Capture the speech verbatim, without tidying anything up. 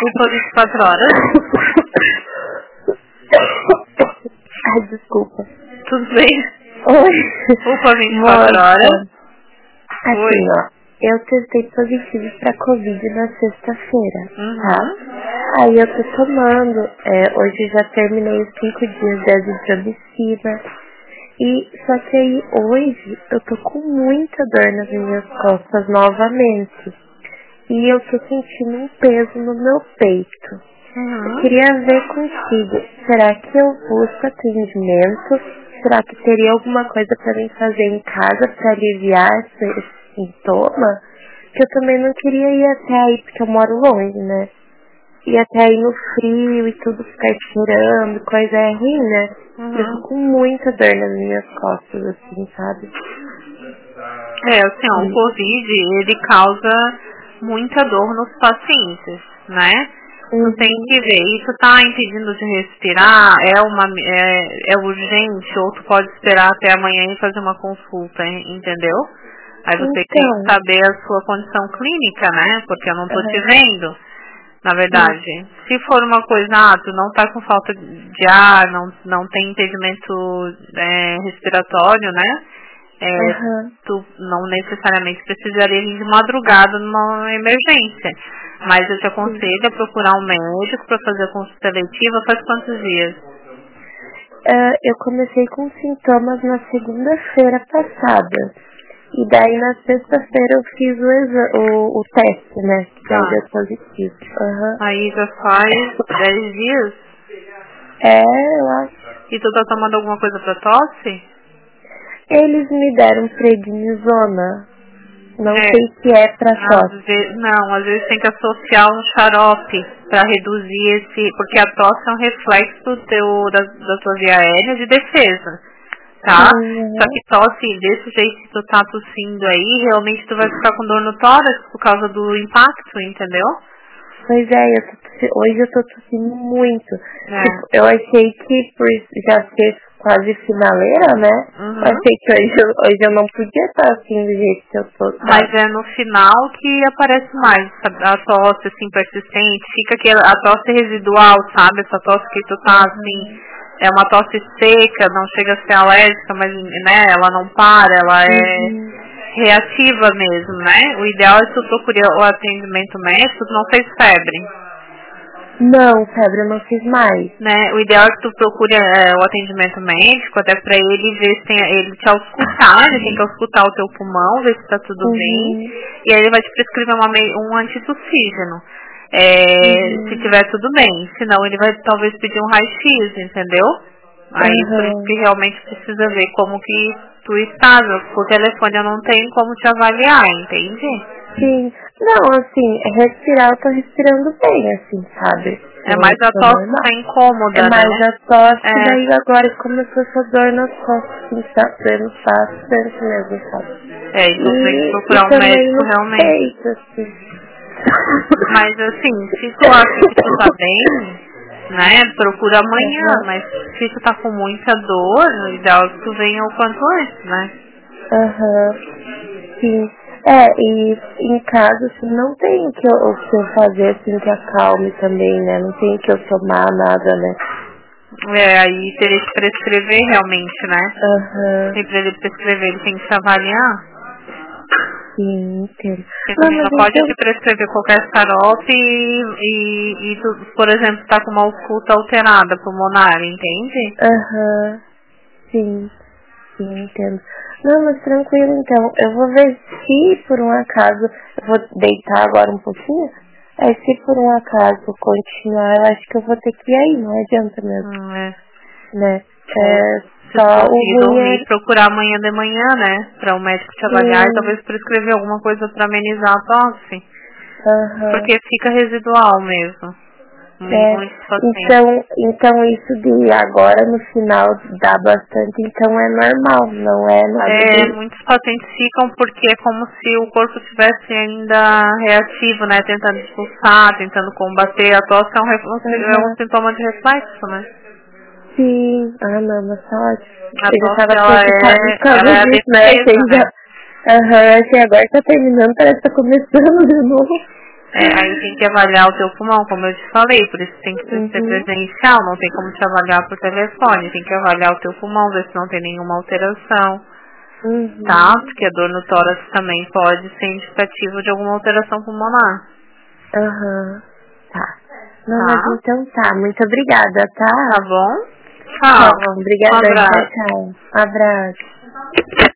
Upa vinte e quatro horas. Ai, desculpa. Tudo bem? Oi. Upa vinte e quatro horas. Assim, Oi. ó, eu testei positivo pra Covid na sexta-feira, Uhum. tá? Aí eu tô tomando, é, hoje já terminei os cinco dias de azitromicina. E só que aí hoje eu tô com muita dor nas minhas costas novamente. E eu tô sentindo um peso no meu peito. Uhum. Eu queria ver contigo, será que eu busco atendimento? Será que teria alguma coisa pra mim fazer em casa pra aliviar esse, esse sintoma? Porque eu também não queria ir até aí, porque eu moro longe, né? Ir até aí no frio e tudo ficar cheirando, coisa é ruim, né? Uhum. Eu tô com muita dor nas minhas costas, assim, sabe? É, assim, ó, o Covid, ele causa muita dor nos pacientes, né? Uhum. Tu tem que ver, isso tá impedindo de respirar, é uma é, é urgente, ou tu pode esperar até amanhã e fazer uma consulta, hein, entendeu? Aí você Então, tem que saber a sua condição clínica, né? Porque eu não tô uhum. te vendo, na verdade. Uhum. Se for uma coisa, ah, tu não tá com falta de ar, não, não tem impedimento é, respiratório, né? É, uhum. tu não necessariamente precisaria ir de madrugada numa emergência. Mas eu te aconselho a procurar um médico para fazer a consulta letiva. Faz quantos dias? Uh, eu comecei com sintomas na segunda-feira passada. E daí na sexta-feira eu fiz o, exa- o, o teste, né? Que daí Ah. deu positivo. Uhum. Aí já faz dez dias? É, eu acho. E tu tá tomando alguma coisa pra tosse? Eles me deram prednisona. Não É. sei se é pra tosse. Às vezes, não, às vezes tem que associar um xarope para reduzir esse, porque a tosse é um reflexo do teu, da, da tua via aérea de defesa, tá? Uhum. Só que tosse desse jeito que tu tá tossindo aí, realmente tu vai ficar com dor no tórax por causa do impacto, entendeu? Pois é, eu tô tossi- hoje eu tô tossindo muito. É. Tipo, eu achei que por já ser quase finaleira, né? Uhum. Eu achei que hoje, eu- hoje eu não podia estar assim do jeito que eu tô, sabe? Mas é no final que aparece mais a tosse assim persistente, fica aquela a tosse residual, sabe? Essa tosse que tu tá assim, é uma tosse seca, não chega a ser alérgica, mas né, ela não para, ela é Uhum. reativa mesmo, né? O ideal é tu procurar o atendimento médico, tu não fez febre. Não, febre eu não fiz mais. Né? O ideal é que tu procure é, o atendimento médico, até pra ele ver se tem, ele te auscultar, ele tem que auscultar o teu pulmão, ver se tá tudo Uhum. bem, e aí ele vai te prescrever uma, um antitussígeno, é, Uhum. se tiver tudo bem, senão ele vai talvez pedir um raio-x, entendeu? Aí Uhum. por isso que realmente precisa ver como que tu estás, por telefone eu não tenho como te avaliar, entende? Sim. Não, assim, respirar eu tô respirando bem, assim, sabe? É Eu mais a tô tosse normal. que tá incômoda, É mais né? a tosse, É. daí agora começou essa dor nas costas, assim, tá dando bastante mesmo, sabe? É, então tem que E, procurar e um também médico no realmente. peito, assim. Mas assim, se tu acha que tu tá bem, né, procura amanhã, Aham. mas se tu tá com muita dor, o ideal é que tu venha o quanto antes, né? Aham, sim. É, e em casa, assim, não tem o que eu, o que eu fazer, assim, que acalme também, né? Não tem o que eu tomar, nada, né? É, aí teria que prescrever realmente, né? Aham, E pra ele prescrever, ele tem que te avaliar. sim, entendo. Porque Não, também mas não pode então... te prescrever qualquer xarope e, e, e tu, por exemplo, tá com uma ausculta alterada pulmonar, entende? Aham, sim, sim, entendo. Não, mas tranquilo, então. Eu vou ver se, por um acaso, eu vou deitar agora um pouquinho. Aí, se por um acaso continuar, eu acho que eu vou ter que ir aí, não adianta mesmo, Hum, é. né? É, Se tu só o conseguir ruim dormir, é... procurar amanhã de manhã, né? Pra o médico te avaliar e Sim, talvez prescrever alguma coisa pra amenizar a tosse. aham. Porque fica residual mesmo. É, Muitos pacientes. então, então isso de agora no final dá bastante, então é normal, não é nada É, de... muitos pacientes ficam porque é como se o corpo estivesse ainda reativo, né? Tentando expulsar, tentando combater. A tosse é um, ref- é um Uhum. sintoma de reflexo, né? Sim, ah não, mas tá ótimo. A Eu já tosse, tava ela preocupada é, por causa ela é a disso, né? defesa, Achei né? já... Aham, achei agora que tá terminando, parece que tá começando de novo. É, aí tem que avaliar o teu pulmão, como eu te falei, por isso tem que Uhum. ser presencial, não tem como te avaliar por telefone, tem que avaliar o teu pulmão, ver se não tem nenhuma alteração, Uhum. tá? Porque a dor no tórax também pode ser indicativo de alguma alteração pulmonar. Aham. Tá. Não, Tá? mas então tá. Muito obrigada, tá? Tá bom? Tá Tchau. bom. Obrigada. Um abraço. Tchau, tchau. Abraço.